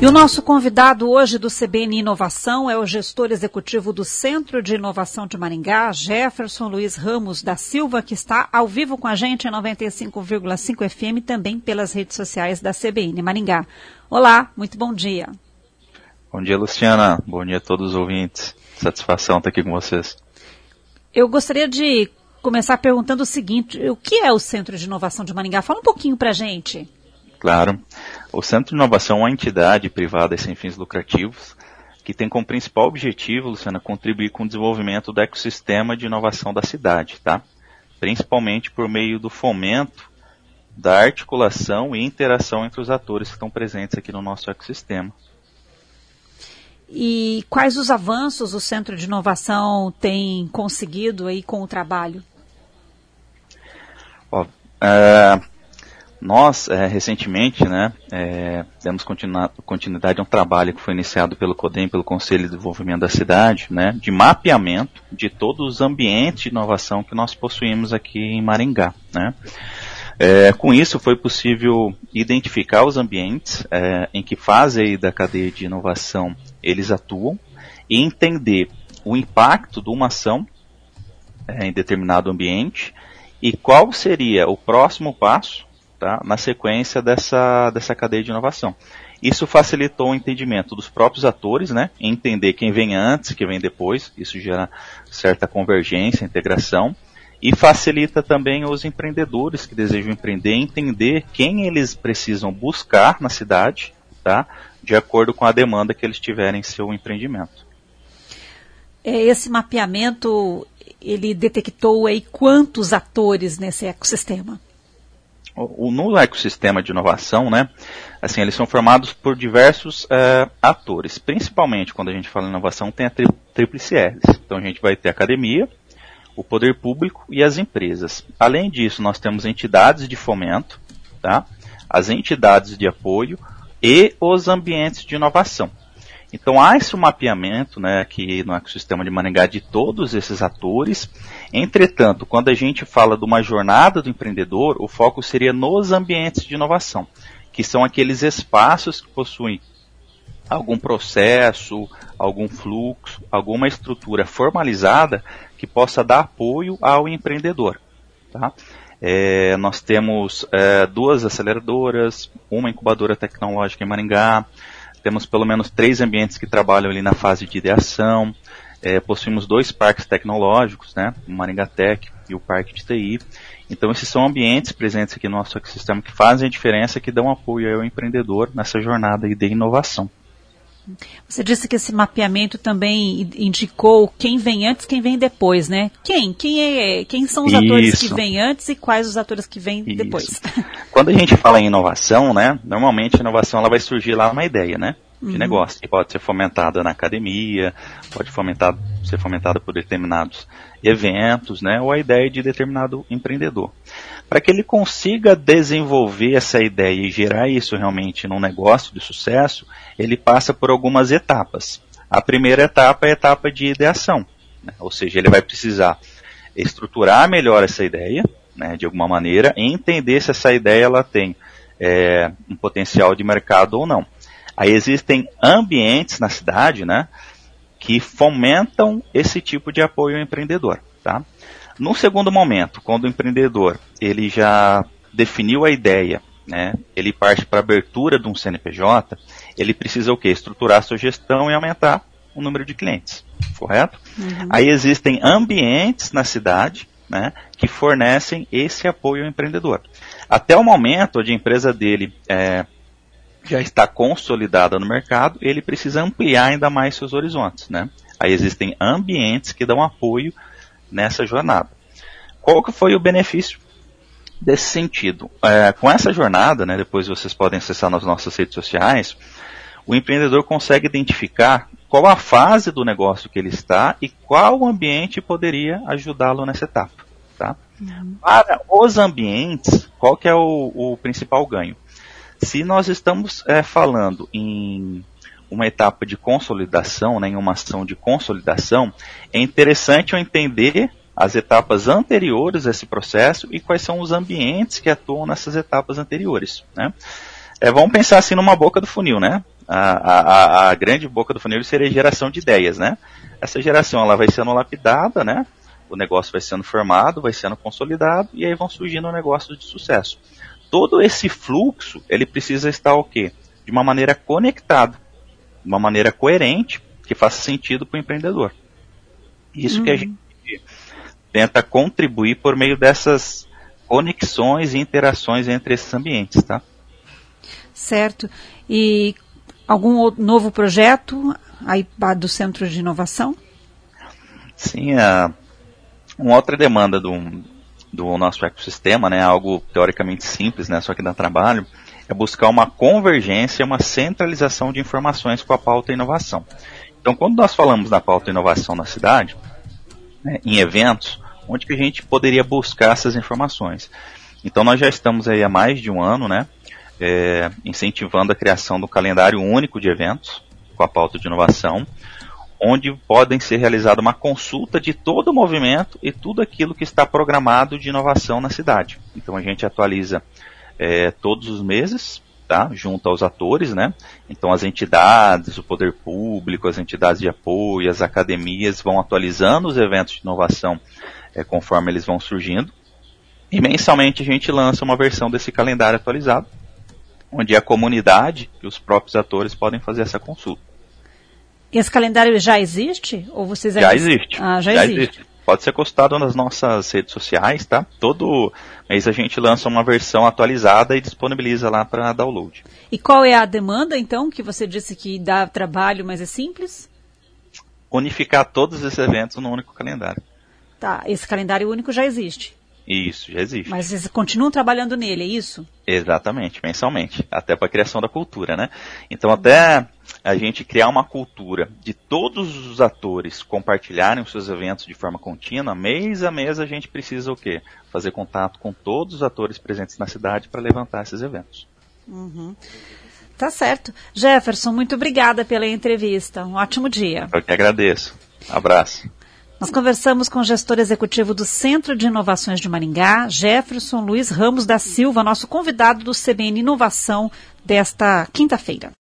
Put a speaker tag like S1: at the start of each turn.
S1: E o nosso convidado hoje do CBN Inovação é o gestor executivo do Centro de Inovação de Maringá, Jefferson Luiz Ramos da Silva, que está ao vivo com a gente em 95,5 FM e também pelas redes sociais da CBN Maringá. Olá, muito bom dia.
S2: Bom dia, Luciana. Bom dia a todos os ouvintes. Satisfação estar aqui com vocês.
S1: Eu gostaria de começar perguntando o seguinte: o que é o Centro de Inovação de Maringá? Fala um pouquinho para a gente.
S2: Claro. O Centro de Inovação é uma entidade privada sem fins lucrativos que tem como principal objetivo, Luciana, contribuir com o desenvolvimento do ecossistema de inovação da cidade, tá? Principalmente por meio do fomento da articulação e interação entre os atores que estão presentes aqui no nosso ecossistema.
S1: E quais os avanços o Centro de Inovação tem conseguido aí com o trabalho?
S2: Nós, recentemente, demos continuidade a um trabalho que foi iniciado pelo CODEM, pelo Conselho de Desenvolvimento da Cidade, de mapeamento de todos os ambientes de inovação que nós possuímos aqui em Maringá. Com isso, foi possível identificar os ambientes em que fase aí da cadeia de inovação eles atuam e entender o impacto de uma ação em determinado ambiente e qual seria o próximo passo, tá, na sequência dessa cadeia de inovação. Isso facilitou o entendimento dos próprios atores, entender quem vem antes, quem vem depois, isso gera certa convergência, integração, e facilita também os empreendedores que desejam empreender entender quem eles precisam buscar na cidade, tá, de acordo com a demanda que eles tiverem em seu empreendimento.
S1: Esse mapeamento, ele detectou aí quantos atores nesse ecossistema?
S2: No ecossistema de inovação, eles são formados por diversos atores. Principalmente quando a gente fala em inovação, tem a tríplice S. Então a gente vai ter a academia, o poder público e as empresas. Além disso, nós temos entidades de fomento, tá? As entidades de apoio e os ambientes de inovação. Então há esse mapeamento aqui no ecossistema de Maringá de todos esses atores. Entretanto, quando a gente fala de uma jornada do empreendedor, o foco seria nos ambientes de inovação, que são aqueles espaços que possuem algum processo, algum fluxo, alguma estrutura formalizada que possa dar apoio ao empreendedor. Tá? Nós temos 2 aceleradoras, uma incubadora tecnológica em Maringá, temos pelo menos 3 ambientes que trabalham ali na fase de ideação, possuímos 2 parques tecnológicos, o Maringá Tech e o Parque de TI. Então esses são ambientes presentes aqui no nosso ecossistema que fazem a diferença, que dão apoio ao empreendedor nessa jornada de inovação.
S1: Você disse que esse mapeamento também indicou quem vem antes e quem vem depois, né? Quem são os atores que vêm antes e quais os atores que vêm depois?
S2: Quando a gente fala em inovação, normalmente a inovação ela vai surgir lá numa ideia, de negócio, que pode ser fomentada na academia, pode ser fomentada por determinados eventos, ou a ideia de determinado empreendedor. Para que ele consiga desenvolver essa ideia e gerar isso realmente num negócio de sucesso, ele passa por algumas etapas. A primeira etapa é a etapa de ideação, ou seja, ele vai precisar estruturar melhor essa ideia, de alguma maneira, e entender se essa ideia ela tem um potencial de mercado ou não. Aí existem ambientes na cidade, que fomentam esse tipo de apoio ao empreendedor, tá? No segundo momento, quando o empreendedor ele já definiu a ideia, ele parte para a abertura de um CNPJ, ele precisa o quê? Estruturar a sua gestão e aumentar o número de clientes, correto? Aí existem ambientes na cidade, que fornecem esse apoio ao empreendedor. Até o momento, onde a empresa dele já está consolidada no mercado, ele precisa ampliar ainda mais seus horizontes, Aí existem ambientes que dão apoio nessa jornada. Qual que foi o benefício desse sentido? Com essa jornada, depois vocês podem acessar nas nossas redes sociais, o empreendedor consegue identificar qual a fase do negócio que ele está e qual ambiente poderia ajudá-lo nessa etapa. Tá? Para os ambientes, qual que é o principal ganho? Se nós estamos falando em uma etapa de consolidação, em uma ação de consolidação, é interessante eu entender as etapas anteriores a esse processo e quais são os ambientes que atuam nessas etapas anteriores. Vamos pensar assim numa boca do funil, a grande boca do funil seria a geração de ideias, né? Essa geração ela vai sendo lapidada, né? O negócio vai sendo formado, vai sendo consolidado e aí vão surgindo negócios de sucesso. Todo esse fluxo, ele precisa estar o quê? De uma maneira conectada, de uma maneira coerente, que faça sentido para o empreendedor. Isso que a gente tenta contribuir por meio dessas conexões e interações entre esses ambientes, tá?
S1: Certo. E algum novo projeto aí do Centro de Inovação?
S2: Sim, uma outra demanda do nosso ecossistema, né, algo teoricamente simples, né, só que dá trabalho, é buscar uma convergência, uma centralização de informações com a pauta inovação. Então, quando nós falamos da pauta inovação na cidade, né, em eventos, onde que a gente poderia buscar essas informações? Então, nós já estamos aí há mais de um ano, né, incentivando a criação do calendário único de eventos com a pauta de inovação, onde podem ser realizada uma consulta de todo o movimento e tudo aquilo que está programado de inovação na cidade. Então a gente atualiza todos os meses, tá? Junto aos atores, né? Então as entidades, o poder público, as entidades de apoio, as academias vão atualizando os eventos de inovação conforme eles vão surgindo. E mensalmente a gente lança uma versão desse calendário atualizado, onde a comunidade e os próprios atores podem fazer essa consulta.
S1: Esse calendário já existe? Ou vocês
S2: já existe.
S1: Já existe.
S2: Pode ser consultado nas nossas redes sociais, tá? Todo mês a gente lança uma versão atualizada e disponibiliza lá para download.
S1: E qual é a demanda, então, que você disse que dá trabalho, mas é simples?
S2: Unificar todos esses eventos num único calendário.
S1: Tá, esse calendário único já existe.
S2: Isso, já existe.
S1: Mas vocês continuam trabalhando nele, é isso?
S2: Exatamente, mensalmente. Até para a criação da cultura, né? Então, até a gente criar uma cultura de todos os atores compartilharem os seus eventos de forma contínua, mês a mês a gente precisa o quê? Fazer contato com todos os atores presentes na cidade para levantar esses eventos.
S1: Tá certo. Jefferson, muito obrigada pela entrevista. Um ótimo dia.
S2: Eu que agradeço. Abraço.
S1: Nós conversamos com o gestor executivo do Centro de Inovações de Maringá, Jefferson Luiz Ramos da Silva, nosso convidado do CBN Inovação desta quinta-feira.